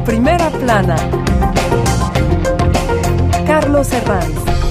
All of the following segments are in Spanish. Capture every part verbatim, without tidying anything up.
Primera Plana. Carlos Herranz.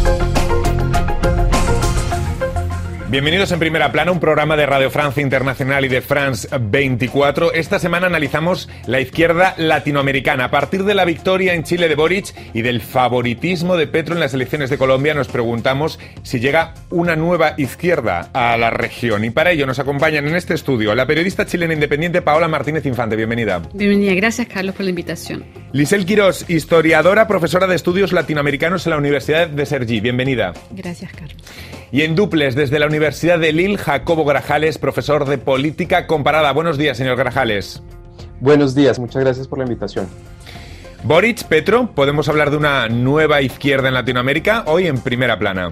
Bienvenidos en Primera Plana, un programa de Radio Francia Internacional y de France veinticuatro. Esta semana analizamos la izquierda latinoamericana. A partir de la victoria en Chile de Boric y del favoritismo de Petro en las elecciones de Colombia, nos preguntamos si llega una nueva izquierda a la región. Y para ello nos acompañan en este estudio la periodista chilena independiente Paola Martínez Infante. Bienvenida. Bienvenida. Gracias, Carlos, por la invitación. Lisel Quirós, historiadora, profesora de estudios latinoamericanos en la Universidad de Cergy. Bienvenida. Gracias, Carlos. Y en duples, desde la Universidad de Lille, Jacobo Grajales, profesor de Política Comparada. Buenos días, señor Grajales. Buenos días, muchas gracias por la invitación. Boric, Petro, ¿podemos hablar de una nueva izquierda en Latinoamérica? Hoy en Primera Plana.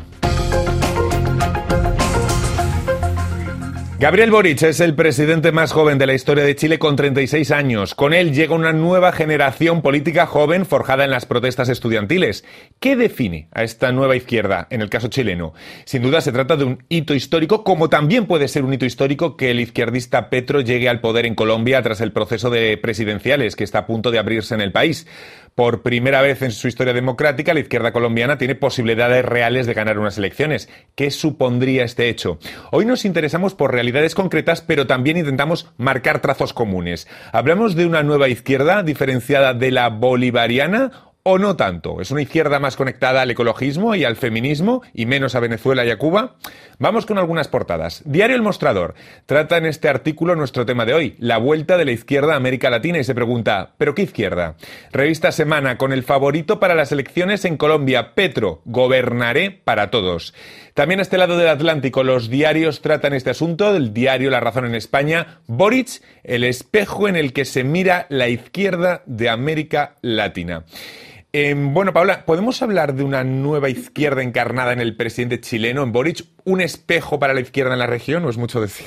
Gabriel Boric es el presidente más joven de la historia de Chile con treinta y seis años. Con él llega una nueva generación política joven forjada en las protestas estudiantiles. ¿Qué define a esta nueva izquierda en el caso chileno? Sin duda se trata de un hito histórico, como también puede ser un hito histórico que el izquierdista Petro llegue al poder en Colombia tras el proceso de presidenciales que está a punto de abrirse en el país. Por primera vez en su historia democrática, la izquierda colombiana tiene posibilidades reales de ganar unas elecciones. ¿Qué supondría este hecho? Hoy nos interesamos por realidades concretas, pero también intentamos marcar trazos comunes. ¿Hablamos de una nueva izquierda diferenciada de la bolivariana o no tanto? ¿Es una izquierda más conectada al ecologismo y al feminismo y menos a Venezuela y a Cuba? Vamos con algunas portadas. Diario El Mostrador trata en este artículo nuestro tema de hoy, la vuelta de la izquierda a América Latina, y se pregunta, ¿pero qué izquierda? Revista Semana, con el favorito para las elecciones en Colombia, Petro, gobernaré para todos. También a este lado del Atlántico, los diarios tratan este asunto, el diario La Razón en España, Boric, el espejo en el que se mira la izquierda de América Latina. Eh, bueno, Paola, ¿podemos hablar de una nueva izquierda encarnada en el presidente chileno, en Boric? ¿Un espejo para la izquierda en la región o es mucho decir?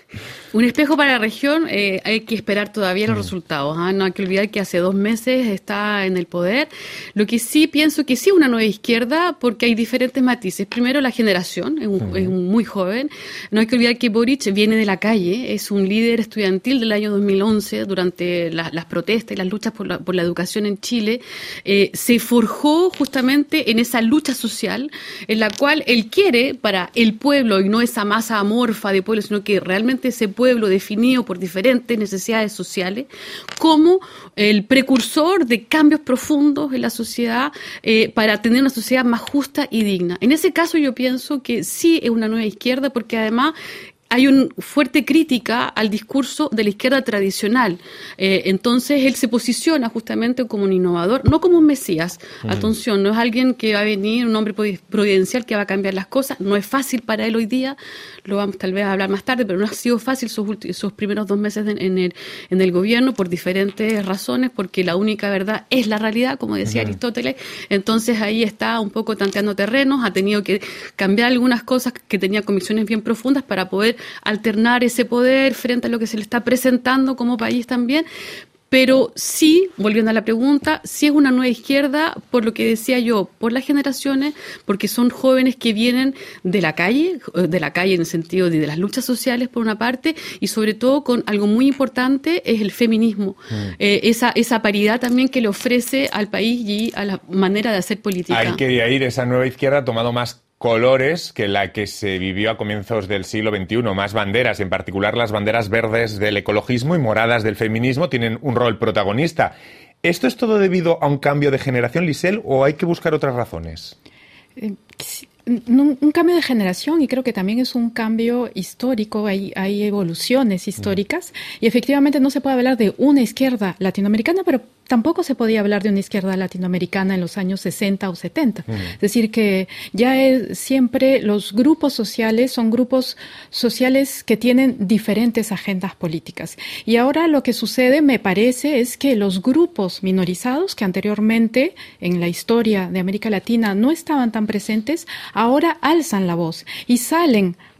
Un espejo para la región, eh, hay que esperar todavía los mm. resultados. ¿eh? No hay que olvidar que hace dos meses está en el poder. Lo que sí pienso que sí una nueva izquierda, porque hay diferentes matices. Primero, la generación, es, un, mm. es un muy joven. No hay que olvidar que Boric viene de la calle, es un líder estudiantil del año dos mil once, durante la, las protestas y las luchas por la, por la educación en Chile. Eh, se forjó justamente en esa lucha social, en la cual él quiere para el pueblo, y no esa masa amorfa de pueblo, sino que realmente ese pueblo definido por diferentes necesidades sociales, como el precursor de cambios profundos en la sociedad eh, para tener una sociedad más justa y digna. En ese caso yo pienso que sí es una nueva izquierda, porque además hay una fuerte crítica al discurso de la izquierda tradicional. Eh, entonces, él se posiciona justamente como un innovador, no como un mesías. Mm. Atención, no es alguien que va a venir, un hombre providencial que va a cambiar las cosas. No es fácil para él hoy día, lo vamos tal vez a hablar más tarde, pero no ha sido fácil sus, ulti- sus primeros dos meses de, en, el, en el gobierno por diferentes razones, porque la única verdad es la realidad, como decía mm. Aristóteles. Entonces, ahí está un poco tanteando terrenos, ha tenido que cambiar algunas cosas que tenía convicciones bien profundas para poder alternar ese poder frente a lo que se le está presentando como país también. Pero sí, volviendo a la pregunta, sí es una nueva izquierda, por lo que decía yo, por las generaciones, porque son jóvenes que vienen de la calle, de la calle en el sentido de, de las luchas sociales por una parte, y sobre todo con algo muy importante es el feminismo, mm. eh, esa, esa paridad también que le ofrece al país y a la manera de hacer política. Hay que ir, esa nueva izquierda ha tomado más colores que la que se vivió a comienzos del siglo veintiuno. Más banderas, en particular las banderas verdes del ecologismo y moradas del feminismo, tienen un rol protagonista. ¿Esto es todo debido a un cambio de generación, Lisel, o hay que buscar otras razones? Eh, sí. Un, un cambio de generación, y creo que también es un cambio histórico, hay, hay evoluciones históricas, mm. y efectivamente no se puede hablar de una izquierda latinoamericana, pero tampoco se podía hablar de una izquierda latinoamericana en los años sesenta o setenta. Mm. Es decir, que ya es, siempre los grupos sociales son grupos sociales que tienen diferentes agendas políticas. Y ahora lo que sucede, me parece, es que los grupos minorizados, que anteriormente en la historia de América Latina no estaban tan presentes, ahora alzan la voz y salen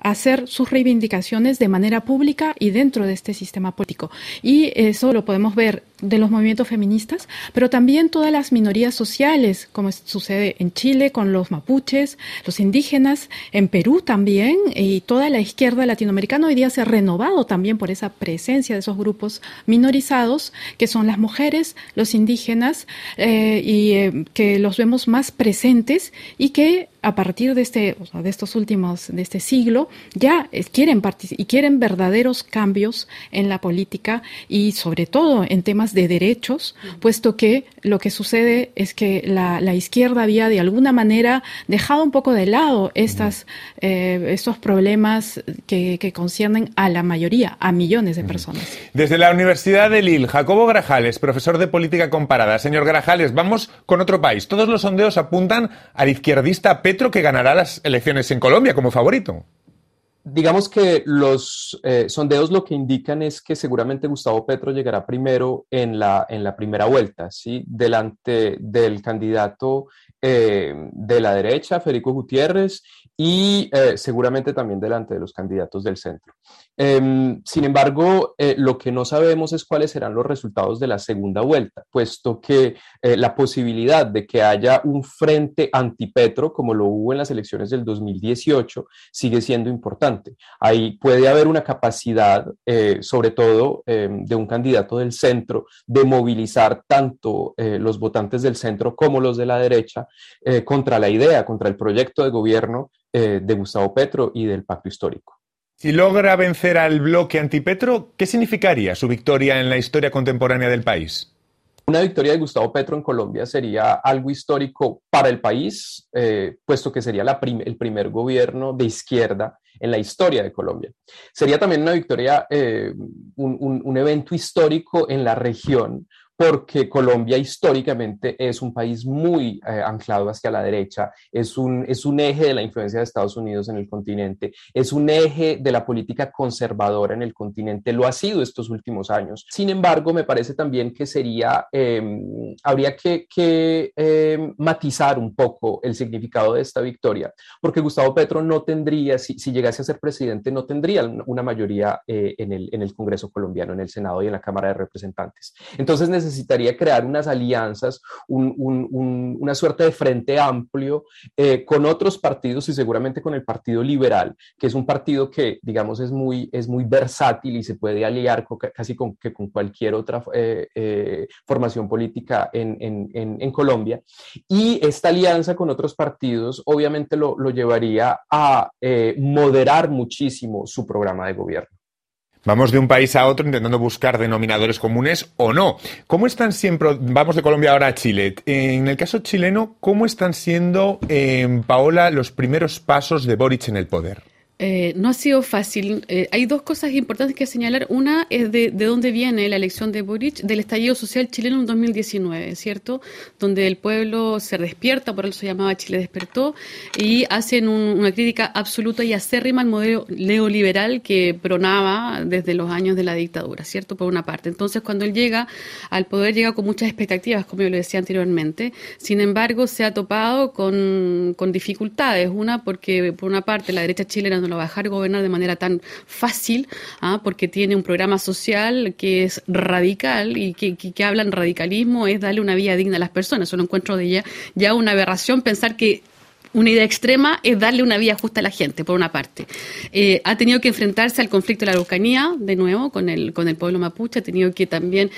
hacer sus reivindicaciones de manera pública y dentro de este sistema político. Y eso lo podemos ver de los movimientos feministas, pero también todas las minorías sociales, como sucede en Chile con los mapuches, los indígenas, en Perú también, y toda la izquierda latinoamericana hoy día se ha renovado también por esa presencia de esos grupos minorizados, que son las mujeres, los indígenas, eh, y eh, que los vemos más presentes y que a partir de este, o sea, de estos últimos, de este siglo, ya quieren partic- y quieren verdaderos cambios en la política y sobre todo en temas de derechos, puesto que lo que sucede es que la, la izquierda había de alguna manera dejado un poco de lado estas, eh, estos problemas que, que conciernen a la mayoría, a millones de personas. Desde la Universidad de Lille, Jacobo Grajales, profesor de política comparada. Señor Grajales, vamos con otro país. Todos los sondeos apuntan al izquierdista Petro, que ganará las elecciones en Colombia como favorito. Digamos que los eh, sondeos lo que indican es que seguramente Gustavo Petro llegará primero en la, en la primera vuelta, ¿sí? Delante del candidato eh, de la derecha, Federico Gutiérrez, y eh, seguramente también delante de los candidatos del centro. Eh, sin embargo, eh, lo que no sabemos es cuáles serán los resultados de la segunda vuelta, puesto que eh, la posibilidad de que haya un frente anti-Petro, como lo hubo en las elecciones del dos mil dieciocho, sigue siendo importante. Ahí puede haber una capacidad, eh, sobre todo eh, de un candidato del centro, de movilizar tanto eh, los votantes del centro como los de la derecha eh, contra la idea, contra el proyecto de gobierno eh, de Gustavo Petro y del pacto histórico. Si logra vencer al bloque antipetro, ¿qué significaría su victoria en la historia contemporánea del país? Una victoria de Gustavo Petro en Colombia sería algo histórico para el país, eh, puesto que sería la prim- el primer gobierno de izquierda en la historia de Colombia. Sería también una victoria, eh, un, un, un evento histórico en la región, porque Colombia históricamente es un país muy eh, anclado hacia la derecha, es un, es un eje de la influencia de Estados Unidos en el continente, es un eje de la política conservadora en el continente, lo ha sido estos últimos años. Sin embargo, me parece también que sería, eh, habría que, que eh, matizar un poco el significado de esta victoria, porque Gustavo Petro no tendría, si, si llegase a ser presidente, no tendría una mayoría eh, en, el, en el Congreso colombiano, en el Senado y en la Cámara de Representantes. Entonces necesitamos necesitaría crear unas alianzas, un, un, un, una suerte de frente amplio eh, con otros partidos y seguramente con el Partido Liberal, que es un partido que, digamos, es muy, es muy versátil y se puede aliar con, casi con, que con cualquier otra eh, eh, formación política en, en, en, en Colombia. Y esta alianza con otros partidos obviamente lo, lo llevaría a eh, moderar muchísimo su programa de gobierno. Vamos de un país a otro intentando buscar denominadores comunes o no. ¿Cómo están siempre, vamos de Colombia ahora a Chile, en el caso chileno, cómo están siendo, eh, Paola, los primeros pasos de Boric en el poder? Eh, no ha sido fácil. Eh, hay dos cosas importantes que señalar. Una es de, de dónde viene la elección de Boric, del estallido social chileno en dos mil diecinueve, ¿cierto? Donde el pueblo se despierta, por eso se llamaba Chile Despertó, y hacen un, una crítica absoluta y acérrima al modelo neoliberal que pronaba desde los años de la dictadura, ¿cierto? Por una parte. Entonces, cuando él llega al poder, llega con muchas expectativas, como yo lo decía anteriormente. Sin embargo, se ha topado con, con dificultades. Una, porque por una parte la derecha chilena no lo va a dejar gobernar de manera tan fácil, ¿ah? Porque tiene un programa social que es radical y que, que, que habla en radicalismo, es darle una vida digna a las personas. Eso lo encuentro de ya, ya una aberración pensar que una idea extrema es darle una vida justa a la gente, por una parte. Eh, ha tenido que enfrentarse al conflicto de la Araucanía, de nuevo, con el con el pueblo mapuche, ha tenido que también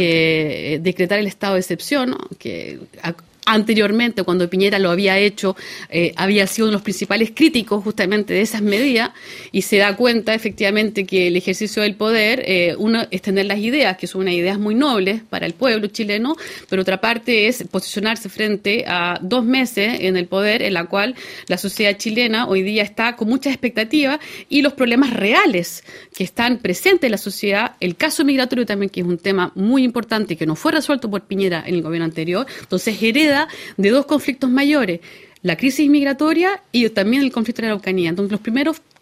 eh, decretar el estado de excepción, ¿no? Que ha, anteriormente, cuando Piñera lo había hecho, eh, había sido uno de los principales críticos justamente de esas medidas, y se da cuenta efectivamente que el ejercicio del poder, eh, uno es tener las ideas, que son unas ideas muy nobles para el pueblo chileno, pero otra parte es posicionarse frente a dos meses en el poder, en la cual la sociedad chilena hoy día está con muchas expectativas y los problemas reales que están presentes en la sociedad, el caso migratorio también, que es un tema muy importante y que no fue resuelto por Piñera en el gobierno anterior, entonces hereda de dos conflictos mayores, la crisis migratoria y también el conflicto de la Araucanía. Entonces, los primeros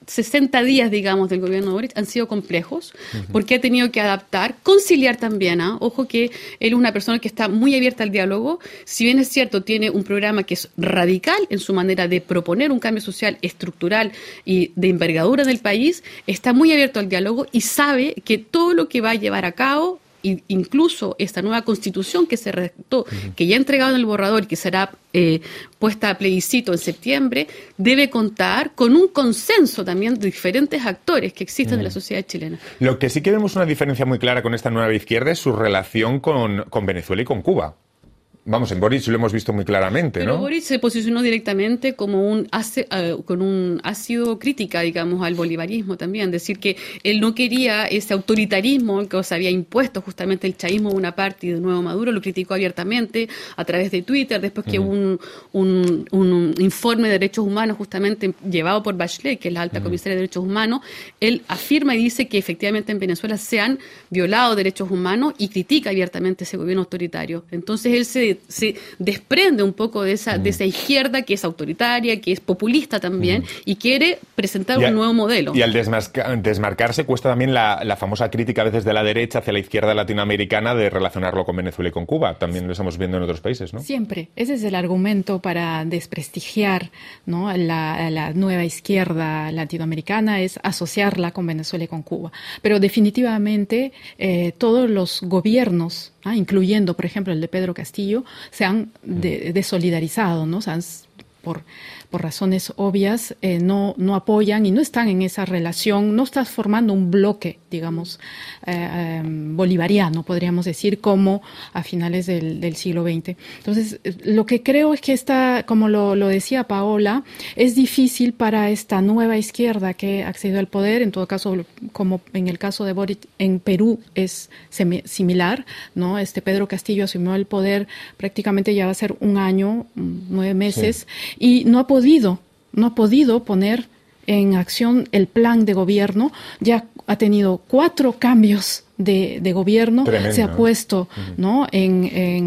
sesenta días, digamos, del gobierno de Boric han sido complejos, uh-huh. porque ha tenido que adaptar, conciliar también, ¿eh? Ojo que él es una persona que está muy abierta al diálogo, si bien es cierto, tiene un programa que es radical en su manera de proponer un cambio social estructural y de envergadura en el país, está muy abierto al diálogo y sabe que todo lo que va a llevar a cabo, incluso esta nueva constitución que se redactó, uh-huh. que ya ha entregado en el borrador y que será eh, puesta a plebiscito en septiembre, debe contar con un consenso también de diferentes actores que existen uh-huh. en la sociedad chilena. Lo que sí que vemos una diferencia muy clara con esta nueva izquierda es su relación con, con Venezuela y con Cuba. Vamos, en Boric lo hemos visto muy claramente, Pero ¿no? Boric se posicionó directamente como un uh, con un ácido crítica, digamos, al bolivarismo también. Decir que él no quería ese autoritarismo que se había impuesto justamente el chavismo de una parte y de nuevo Maduro, lo criticó abiertamente a través de Twitter, después que uh-huh. un, un, un informe de derechos humanos justamente llevado por Bachelet, que es la alta uh-huh. comisaria de derechos humanos, él afirma y dice que efectivamente en Venezuela se han violado derechos humanos y critica abiertamente ese gobierno autoritario. Entonces él se se desprende un poco de esa, mm. de esa izquierda que es autoritaria, que es populista también, mm. y quiere presentar y un a, nuevo modelo. Y al desmasca, desmarcarse cuesta también la, la famosa crítica a veces de la derecha hacia la izquierda latinoamericana de relacionarlo con Venezuela y con Cuba. También lo estamos viendo en otros países, ¿no? Siempre. Ese es el argumento para desprestigiar, ¿no? la, la nueva izquierda latinoamericana, es asociarla con Venezuela y con Cuba. Pero definitivamente eh, todos los gobiernos, ¿ah? incluyendo, por ejemplo, el de Pedro Castillo, se han de, desolidarizado, ¿no? Se han, por, por razones obvias, eh, no, no apoyan y no están en esa relación, no estás formando un bloque, digamos, eh, eh, bolivariano, podríamos decir, como a finales del, del siglo veinte. Entonces, lo que creo es que esta, como lo, lo decía Paola, es difícil para esta nueva izquierda que accedió al poder, en todo caso, como en el caso de Boric, en Perú es semi- similar, ¿no? Este Pedro Castillo asumió el poder prácticamente ya va a ser un año, nueve meses, sí. y no ha podido, no ha podido poner en acción el plan de gobierno. Ya ha tenido cuatro cambios de, de gobierno. Tremendo. Se ha puesto, uh-huh. ¿no? En,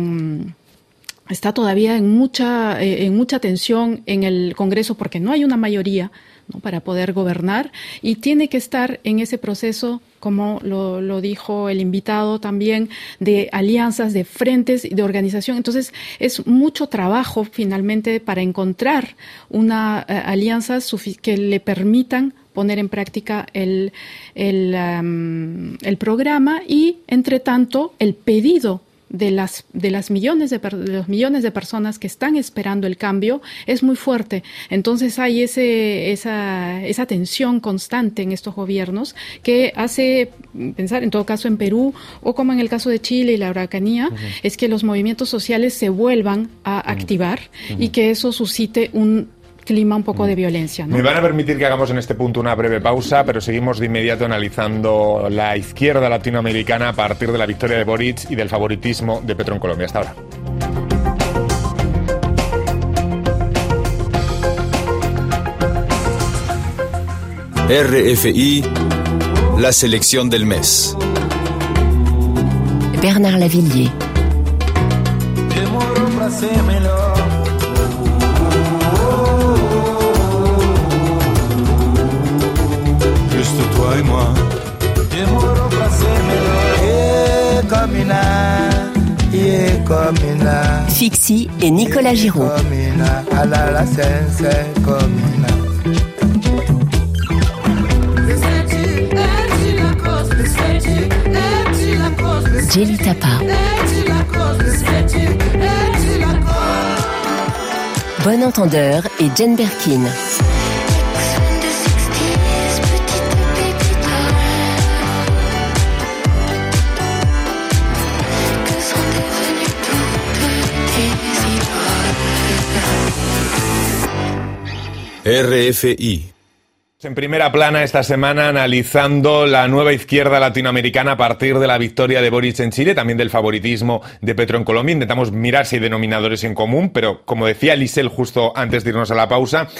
en está todavía en mucha, eh, en mucha tensión en el Congreso porque no hay una mayoría, ¿no? para poder gobernar y tiene que estar en ese proceso, como lo, lo dijo el invitado también, de alianzas, de frentes y de organización. Entonces, es mucho trabajo finalmente para encontrar una uh, alianza sufic- que le permitan poner en práctica el, el, um, el programa y, entre tanto, el pedido de las de las millones de, per, de los millones de personas que están esperando el cambio es muy fuerte. Entonces hay ese esa esa tensión constante en estos gobiernos que hace pensar, en todo caso en Perú o como en el caso de Chile y la Araucanía, uh-huh. es que los movimientos sociales se vuelvan a uh-huh. activar uh-huh. y que eso suscite un clima un poco de violencia, ¿no? Me van a permitir que hagamos en este punto una breve pausa, pero seguimos de inmediato analizando la izquierda latinoamericana a partir de la victoria de Boric y del favoritismo de Petro en Colombia. Hasta ahora. R F I, la selección del mes. Bernard Lavillier. Fixi et Nicolas Giraud. Jelly Tapa. Bon Entendeur et Jane Birkin. R F I. En primera plana esta semana analizando la nueva izquierda latinoamericana a partir de la victoria de Boric en Chile, también del favoritismo de Petro en Colombia. Intentamos mirar si hay denominadores en común, pero como decía Lisel justo antes de irnos a la pausa,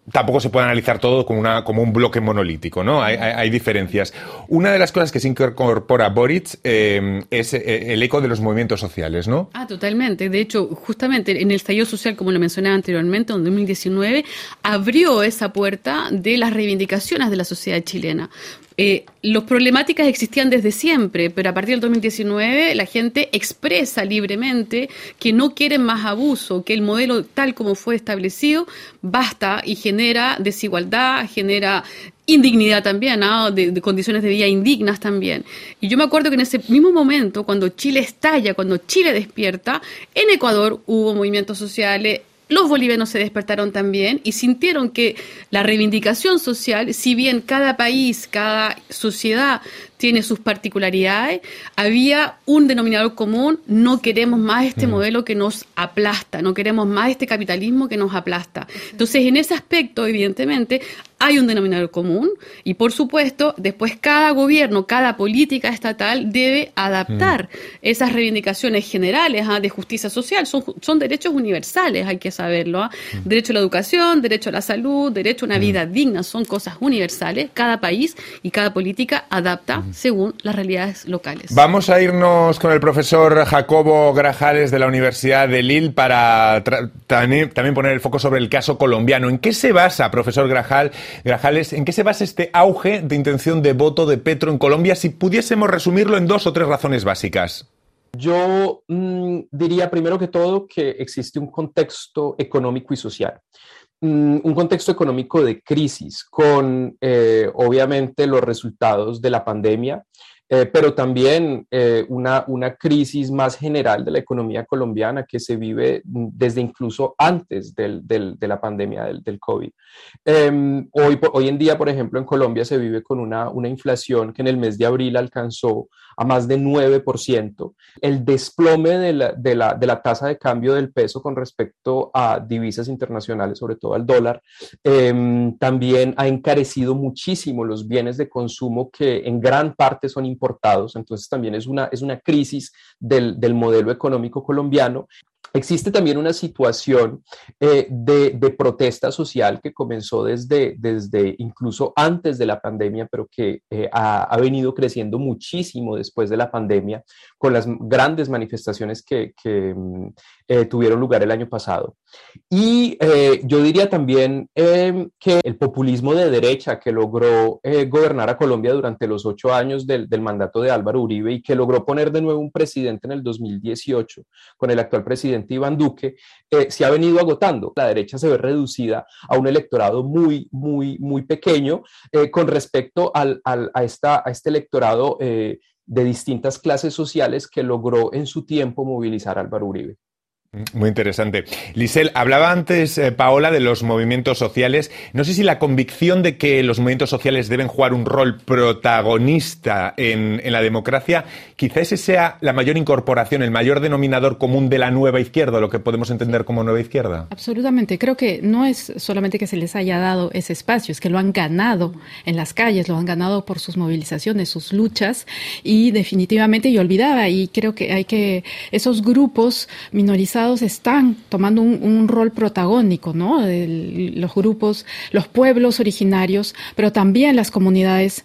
tampoco se puede analizar todo como, una, como un bloque monolítico, ¿no? Hay, hay, hay diferencias. Una de las cosas que se incorpora Boric eh, es el eco de los movimientos sociales, ¿no? Ah, totalmente. De hecho, justamente en el estallido social, como lo mencionaba anteriormente, en dos mil diecinueve, abrió esa puerta de las reivindicaciones de la sociedad chilena. Eh, las problemáticas existían desde siempre, pero a partir del dos mil diecinueve la gente expresa libremente que no quieren más abuso, que el modelo tal como fue establecido basta y genera desigualdad, genera indignidad también, ¿no? de, de condiciones de vida indignas también. Y yo me acuerdo que en ese mismo momento, cuando Chile estalla, cuando Chile despierta, en Ecuador hubo movimientos sociales. Los bolivianos se despertaron también y sintieron que la reivindicación social, si bien cada país, cada sociedad tiene sus particularidades, había un denominador común: no queremos más este mm. modelo que nos aplasta, no queremos más este capitalismo que nos aplasta. Entonces, en ese aspecto, evidentemente, hay un denominador común y, por supuesto, después cada gobierno, cada política estatal debe adaptar mm. esas reivindicaciones generales ¿ah? de justicia social. Son, son derechos universales, hay que saberlo. ¿ah? Mm. Derecho a la educación, derecho a la salud, derecho a una mm. vida digna, son cosas universales. Cada país y cada política adapta mm. según las realidades locales. Vamos a irnos con el profesor Jacobo Grajales de la Universidad de Lille para tra- también, también poner el foco sobre el caso colombiano. ¿En qué se basa, profesor Grajal? Grajales, ¿en qué se basa este auge de intención de voto de Petro en Colombia, si pudiésemos resumirlo en dos o tres razones básicas? Yo mmm, diría primero que todo que existe un contexto económico y social. Mm, un contexto económico de crisis con, eh, obviamente, los resultados de la pandemia, Eh, pero también eh, una, una crisis más general de la economía colombiana que se vive desde incluso antes del, del, de la pandemia del, del COVID. Eh, hoy, hoy en día, por ejemplo, en Colombia se vive con una, una inflación que en el mes de abril alcanzó a más de nueve por ciento. El desplome de la, de, la, de la tasa de cambio del peso con respecto a divisas internacionales, sobre todo al dólar, eh, también ha encarecido muchísimo los bienes de consumo que en gran parte son importados. Entonces también es una, es una crisis del, del modelo económico colombiano. Existe también una situación eh, de, de protesta social que comenzó desde, desde incluso antes de la pandemia, pero que eh, ha, ha venido creciendo muchísimo después de la pandemia, con las grandes manifestaciones que, que eh, tuvieron lugar el año pasado. Y eh, yo diría también eh, que el populismo de derecha que logró eh, gobernar a Colombia durante los ocho años del, del mandato de Álvaro Uribe y que logró poner de nuevo un presidente en el dos mil dieciocho con el actual presidente Iván Duque, eh, se ha venido agotando. La derecha se ve reducida a un electorado muy, muy, muy pequeño eh, con respecto al, al, a, esta, a este electorado eh, de distintas clases sociales que logró en su tiempo movilizar a Álvaro Uribe. Muy interesante. Lisel, hablaba antes eh, Paola de los movimientos sociales. No sé si la convicción de que los movimientos sociales deben jugar un rol protagonista en, en la democracia, quizá ese sea la mayor incorporación, el mayor denominador común de la nueva izquierda, lo que podemos entender como nueva izquierda. Absolutamente. Creo que no es solamente que se les haya dado ese espacio, es que lo han ganado en las calles, lo han ganado por sus movilizaciones, sus luchas, y definitivamente yo olvidaba, y creo que hay que, esos grupos minorizados están tomando un, un rol protagónico, ¿no? El, los grupos, los pueblos originarios, pero también las comunidades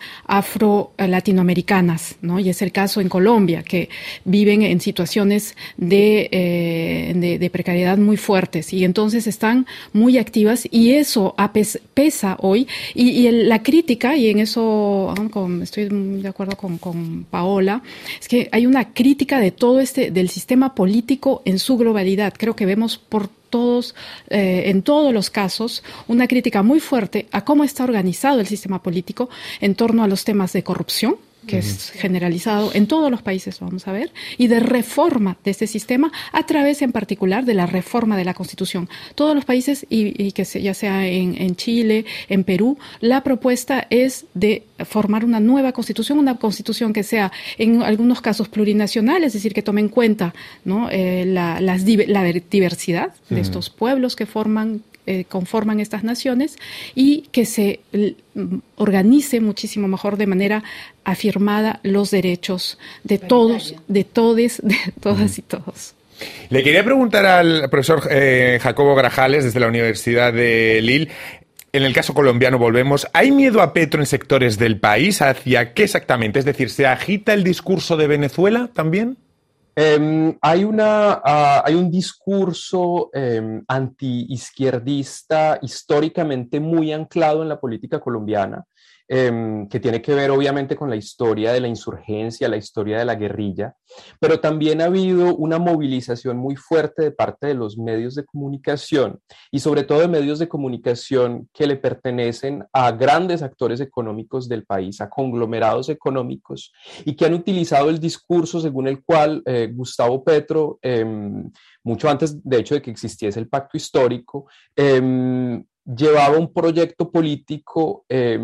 afro-latinoamericanas, ¿no? Y es el caso en Colombia, que viven en situaciones de, eh, de, de precariedad muy fuertes y entonces están muy activas, y eso pesa hoy. Y, y el, la crítica, y en eso con, estoy de acuerdo con, con Paola, es que hay una crítica de todo este, del sistema político en su globalidad. Creo que vemos por todos, eh, en todos los casos, una crítica muy fuerte a cómo está organizado el sistema político en torno a los temas de corrupción, que es generalizado en todos los países, lo vamos a ver, y de reforma de este sistema a través en particular de la reforma de la Constitución. Todos los países, y, y que se, ya sea en, en Chile, en Perú, la propuesta es de formar una nueva Constitución, una Constitución que sea en algunos casos plurinacional, es decir, que tome en cuenta, ¿no? eh, la, las, la diversidad de uh-huh. estos pueblos que forman Eh, conforman estas naciones, y que se l- organice muchísimo mejor de manera afirmada los derechos de todos, de todes, de todas y todos. Le quería preguntar al profesor eh, Jacobo Grajales desde la Universidad de Lille. En el caso colombiano volvemos. ¿Hay miedo a Petro en sectores del país? ¿Hacia qué exactamente? Es decir, ¿se agita el discurso de Venezuela también? Eh, hay, una, uh, hay un discurso eh, anti-izquierdista históricamente muy anclado en la política colombiana, eh, que tiene que ver obviamente con la historia de la insurgencia, la historia de la guerrilla, pero también ha habido una movilización muy fuerte de parte de los medios de comunicación y sobre todo de medios de comunicación que le pertenecen a grandes actores económicos del país, a conglomerados económicos, y que han utilizado el discurso según el cual eh, Gustavo Petro, eh, mucho antes de hecho de que existiese el pacto histórico, eh, llevaba un proyecto político eh,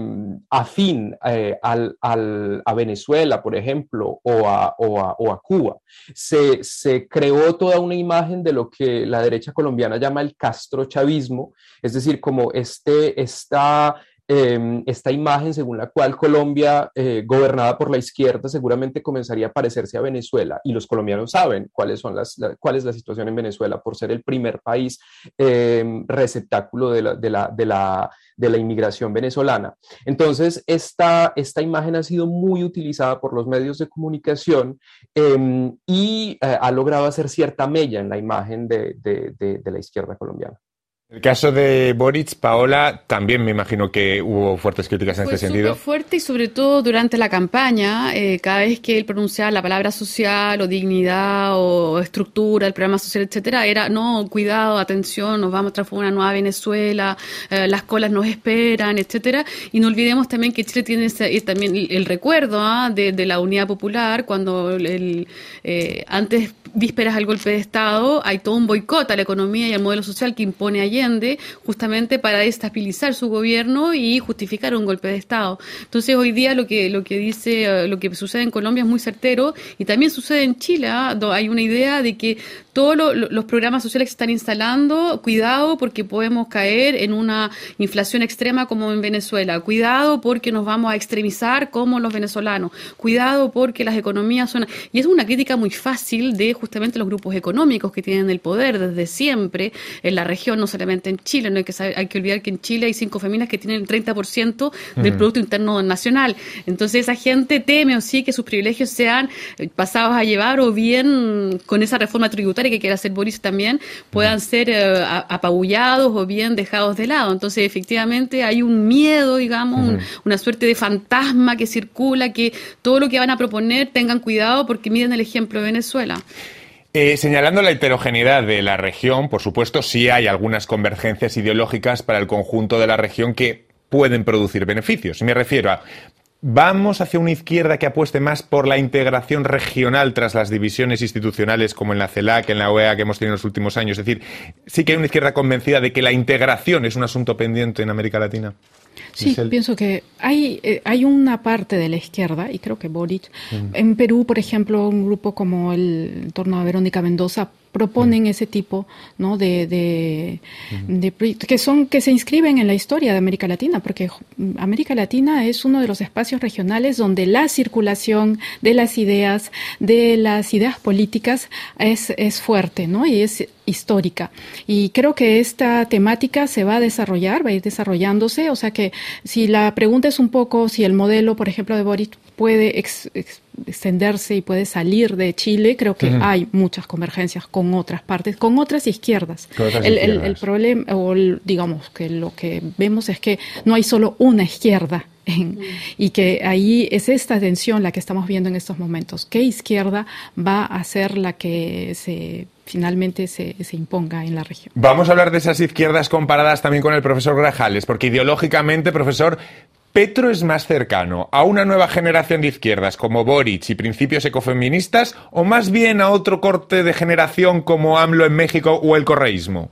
afín eh, al, al, a Venezuela, por ejemplo, o a, o a, o a Cuba. Se, se creó toda una imagen de lo que la derecha colombiana llama el castrochavismo, es decir, como este, esta... Eh, esta imagen según la cual Colombia, eh, gobernada por la izquierda, seguramente comenzaría a parecerse a Venezuela, y los colombianos saben cuáles son las, la, cuál es la situación en Venezuela por ser el primer país eh, receptáculo de la, de, la, de, la, de la inmigración venezolana. Entonces, esta, esta imagen ha sido muy utilizada por los medios de comunicación eh, y eh, ha logrado hacer cierta mella en la imagen de, de, de, de la izquierda colombiana. En el caso de Boric, Paola, también me imagino que hubo fuertes críticas en Fue este sentido. Fue fuerte y sobre todo durante la campaña, eh, cada vez que él pronunciaba la palabra social o dignidad o estructura, el programa social, etcétera, era, no, cuidado, atención, nos vamos a transformar una nueva Venezuela, eh, las colas nos esperan, etcétera. Y no olvidemos también que Chile tiene ese, eh, también el, el recuerdo ¿ah? de, de la Unidad Popular, cuando el, eh, antes, vísperas al golpe de Estado, hay todo un boicot a la economía y al modelo social que impone Allende, justamente para desestabilizar su gobierno y justificar un golpe de Estado. Entonces, hoy día lo que lo que dice, lo que sucede en Colombia es muy certero, y también sucede en Chile. ¿eh? Hay una idea de que todos lo, lo, los programas sociales que se están instalando, cuidado porque podemos caer en una inflación extrema como en Venezuela, cuidado porque nos vamos a extremizar como los venezolanos, cuidado porque las economías son... Y es una crítica muy fácil de justamente los grupos económicos que tienen el poder desde siempre en la región, no solamente en Chile. No hay que saber, hay que olvidar que en Chile hay cinco féminas que tienen el treinta por ciento del uh-huh. Producto Interno Nacional. Entonces esa gente teme o sí que sus privilegios sean pasados a llevar, o bien con esa reforma tributaria que quiere hacer Boris también puedan uh-huh. ser uh, apabullados o bien dejados de lado. Entonces efectivamente hay un miedo, digamos, uh-huh. un, una suerte de fantasma que circula, que todo lo que van a proponer tengan cuidado porque miren el ejemplo de Venezuela. Eh, señalando la heterogeneidad de la región, por supuesto, sí hay algunas convergencias ideológicas para el conjunto de la región que pueden producir beneficios. Me refiero a, ¿vamos hacia una izquierda que apueste más por la integración regional tras las divisiones institucionales como en la CELAC, en la O E A que hemos tenido en los últimos años? Es decir, ¿sí que hay una izquierda convencida de que la integración es un asunto pendiente en América Latina? Sí, el... pienso que hay, eh, hay una parte de la izquierda, y creo que Boric, mm. en Perú, por ejemplo, un grupo como el en torno a Verónica Mendoza proponen mm. ese tipo, ¿no? de, de, mm. de que son que se inscriben en la historia de América Latina, porque América Latina es uno de los espacios regionales donde la circulación de las ideas, de las ideas políticas es, es fuerte, ¿no? Y es histórica. Y creo que esta temática se va a desarrollar, va a ir desarrollándose, o sea que si la pregunta es un poco si el modelo, por ejemplo, de Boric puede ex, ex, extenderse y puede salir de Chile, creo que uh-huh. hay muchas convergencias con otras partes, con otras izquierdas. Con otras el, izquierdas. El, el problema, o el, digamos que lo que vemos es que no hay solo una izquierda en, uh-huh. y que ahí es esta tensión la que estamos viendo en estos momentos. ¿Qué izquierda va a ser la que se finalmente se, se imponga en la región? Vamos a hablar de esas izquierdas comparadas también con el profesor Grajales, porque ideológicamente, profesor, ¿Petro es más cercano a una nueva generación de izquierdas como Boric y principios ecofeministas, o más bien a otro corte de generación como AMLO en México o el correísmo?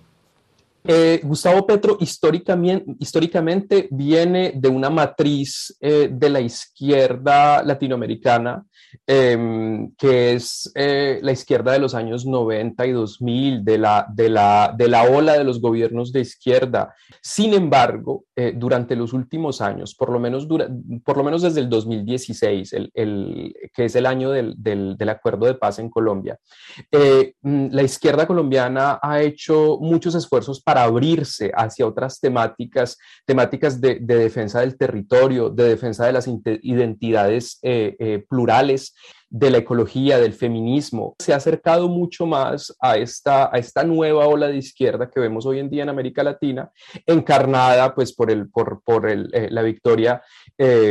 Eh, Gustavo Petro históricamente, históricamente viene de una matriz eh, de la izquierda latinoamericana, eh, que es eh, la izquierda de los años noventa y dos mil, de la, de la, de la ola de los gobiernos de izquierda. Sin embargo, eh, durante los últimos años, por lo menos, dura, por lo menos desde el dos mil dieciséis, el, el, que es el año del, del, del acuerdo de paz en Colombia, eh, la izquierda colombiana ha hecho muchos esfuerzos para para abrirse hacia otras temáticas, temáticas de, de defensa del territorio, de defensa de las identidades eh, eh, plurales, de la ecología, del feminismo. Se ha acercado mucho más a esta, a esta nueva ola de izquierda que vemos hoy en día en América Latina, encarnada pues, por, el, por, por el, eh, la victoria eh,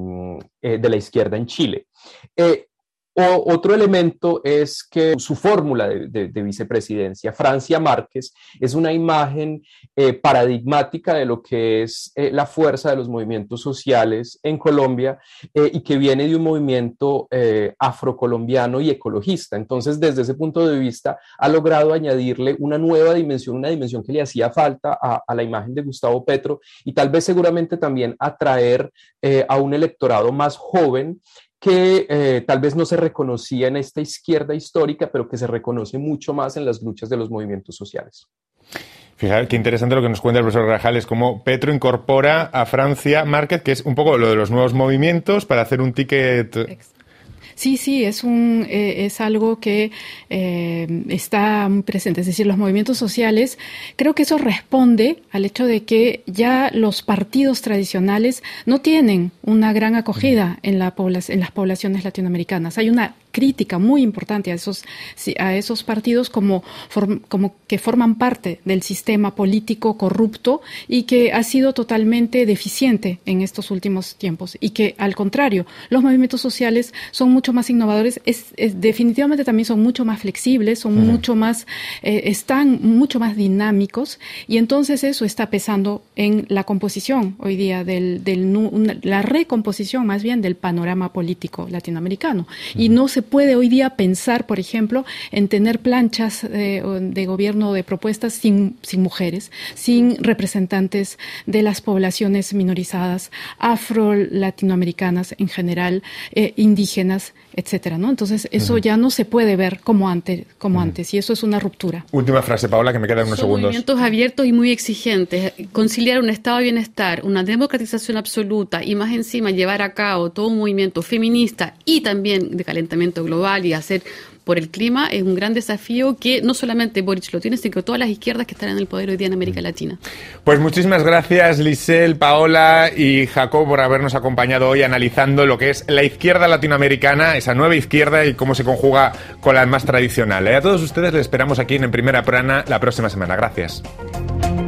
eh, de la izquierda en Chile. Eh, O, otro elemento es que su fórmula de, de, de vicepresidencia, Francia Márquez, es una imagen eh, paradigmática de lo que es eh, la fuerza de los movimientos sociales en Colombia eh, y que viene de un movimiento eh, afrocolombiano y ecologista. Entonces, desde ese punto de vista, ha logrado añadirle una nueva dimensión, una dimensión que le hacía falta a, a la imagen de Gustavo Petro y tal vez seguramente también atraer eh, a un electorado más joven que eh, tal vez no se reconocía en esta izquierda histórica, pero que se reconoce mucho más en las luchas de los movimientos sociales. Fíjate qué interesante lo que nos cuenta el profesor Grajales, cómo Petro incorpora a Francia Márquez, que es un poco lo de los nuevos movimientos, para hacer un ticket. Sí, sí, es un eh, es algo que eh, está muy presente. Es decir, los movimientos sociales, creo que eso responde al hecho de que ya los partidos tradicionales no tienen una gran acogida en, la poblac- en las poblaciones latinoamericanas. Hay una crítica muy importante a esos a esos partidos como form, como que forman parte del sistema político corrupto y que ha sido totalmente deficiente en estos últimos tiempos, y que al contrario, los movimientos sociales son mucho más innovadores, es, es definitivamente también son mucho más flexibles, son uh-huh. mucho más eh, están mucho más dinámicos, y entonces eso está pesando en la composición hoy día del del una, la recomposición más bien del panorama político latinoamericano. Uh-huh. Y no se puede hoy día pensar, por ejemplo, en tener planchas de, de gobierno de propuestas sin, sin mujeres, sin representantes de las poblaciones minorizadas, afro-latinoamericanas en general, eh, indígenas, etcétera, ¿no? Entonces, eso uh-huh. ya no se puede ver como antes, como uh-huh. antes, y eso es una ruptura. Última frase, Paola, que me quedan unos Son segundos. Movimientos abiertos y muy exigentes. Conciliar un estado de bienestar, una democratización absoluta y más encima llevar a cabo todo un movimiento feminista y también de calentamiento global y hacer por el clima es un gran desafío que no solamente Boric lo tiene, sino que todas las izquierdas que están en el poder hoy día en América Latina. Pues muchísimas gracias, Lisel, Paola y Jacob, por habernos acompañado hoy analizando lo que es la izquierda latinoamericana, esa nueva izquierda y cómo se conjuga con la más tradicional. A todos ustedes les esperamos aquí en En Primera Plana la próxima semana. Gracias.